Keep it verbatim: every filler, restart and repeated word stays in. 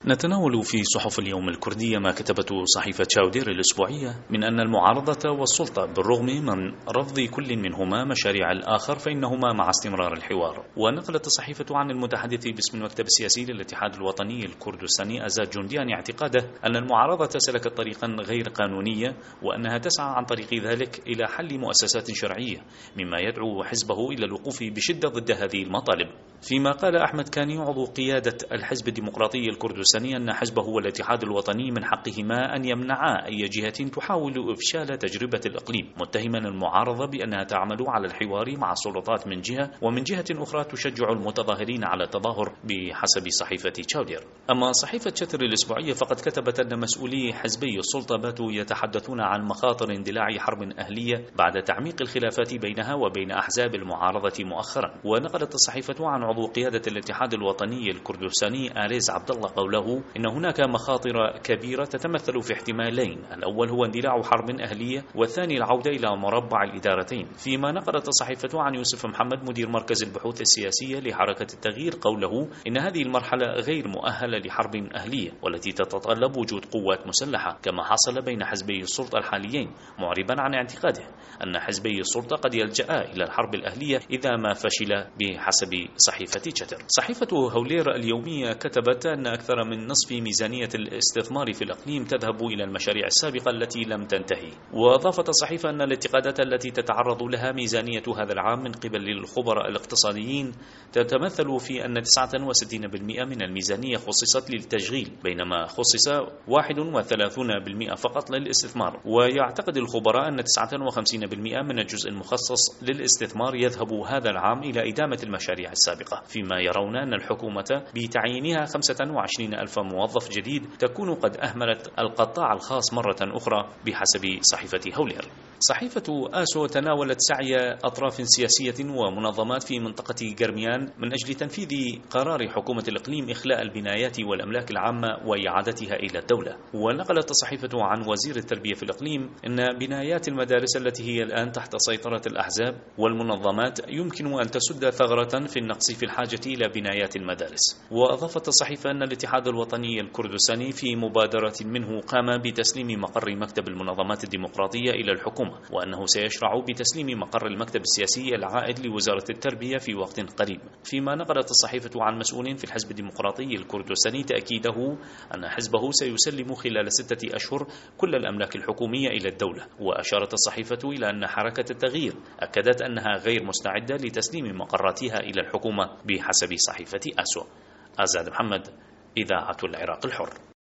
نتناول في صحف اليوم الكردية ما كتبته صحيفة شاودير الأسبوعية من أن المعارضة والسلطة بالرغم من رفض كل منهما مشاريع الآخر فإنهما مع استمرار الحوار. ونقلت الصحيفة عن المتحدث باسم المكتب السياسي للاتحاد الوطني الكردستاني أزاد جنديان اعتقاده أن المعارضة سلكت طريقا غير قانونية وأنها تسعى عن طريق ذلك إلى حل مؤسسات شرعية، مما يدعو حزبه إلى الوقوف بشدة ضد هذه المطالب. فيما قال أحمد كاني عضو قيادة الحزب الديمقراطي الكردستاني أن حزبه والاتحاد الوطني من حقهما أن يمنعا أي جهة تحاول إفشال تجربة الإقليم، متهما المعارضة بأنها تعمل على الحوار مع السلطات من جهة، ومن جهة أخرى تشجع المتظاهرين على التظاهر بحسب صحيفة شاودير. أما صحيفة شتر الأسبوعية فقد كتبت أن مسؤولي حزبي السلطة باتوا يتحدثون عن مخاطر اندلاع حرب أهلية بعد تعميق الخلافات بينها وبين أحزاب المعارضة مؤخرا. ونقلت الصحيفة عن عضو قيادة الاتحاد الوطني الكردستاني آريز عبد الله قوله إن هناك مخاطر كبيرة تتمثل في احتمالين، الأول هو اندلاع حرب أهلية والثاني العودة إلى مربع الإدارتين. فيما نقلت الصحيفة عن يوسف محمد مدير مركز البحوث السياسية لحركة التغيير قوله إن هذه المرحلة غير مؤهلة لحرب أهلية والتي تتطلب وجود قوات مسلحة كما حصل بين حزبي السلطة الحاليين، معربا عن اعتقاده أن حزبي السلطة قد يلجأ إلى الحرب الأهلية إذا ما فشل بحسب صحيفة شتر. صحيفة هولير اليومية كتبت أن أكثر من نصف ميزانية الاستثمار في الإقليم تذهب إلى المشاريع السابقة التي لم تنتهي. وأضافت الصحيفة أن الانتقادات التي تتعرض لها ميزانية هذا العام من قبل الخبراء الاقتصاديين تتمثل في أن تسعة وستين بالمئة من الميزانية خصصت للتشغيل بينما خصص واحد وثلاثين بالمئة فقط للاستثمار. ويعتقد الخبراء أن تسعة وخمسين بالمئة من الجزء المخصص للاستثمار يذهب هذا العام إلى إدامة المشاريع السابقة، فيما يرون أن الحكومة بتعيينها خمسة وعشرين ألف موظف جديد تكون قد أهملت القطاع الخاص مرة أخرى بحسب صحيفة هولير. صحيفة آسو تناولت سعي أطراف سياسية ومنظمات في منطقة قرميان من أجل تنفيذ قرار حكومة الإقليم إخلاء البنايات والأملاك العامة وإعادتها إلى الدولة. ونقلت الصحيفة عن وزير التربية في الإقليم أن بنايات المدارس التي هي الآن تحت سيطرة الأحزاب والمنظمات يمكن أن تسد ثغرة في النقص في الحاجة إلى بنايات المدارس. وأضافت الصحيفة أن الاتحاد الوطني الكردستاني في مبادرة منه قام بتسليم مقر مكتب المنظمات الديمقراطية إلى الحكومة، وأنه سيشرع بتسليم مقر المكتب السياسي العائد لوزارة التربية في وقت قريب. فيما نقلت الصحيفة عن مسؤول في الحزب الديمقراطي الكردستاني تأكيده أن حزبه سيسلم خلال ستة أشهر كل الأملاك الحكومية إلى الدولة. وأشارت الصحيفة إلى أن حركة التغيير أكدت أنها غير مستعدة لتسليم مقراتها إلى الحكومة بحسب صحيفة آسو. أزاد محمد، إذاعة العراق الحر.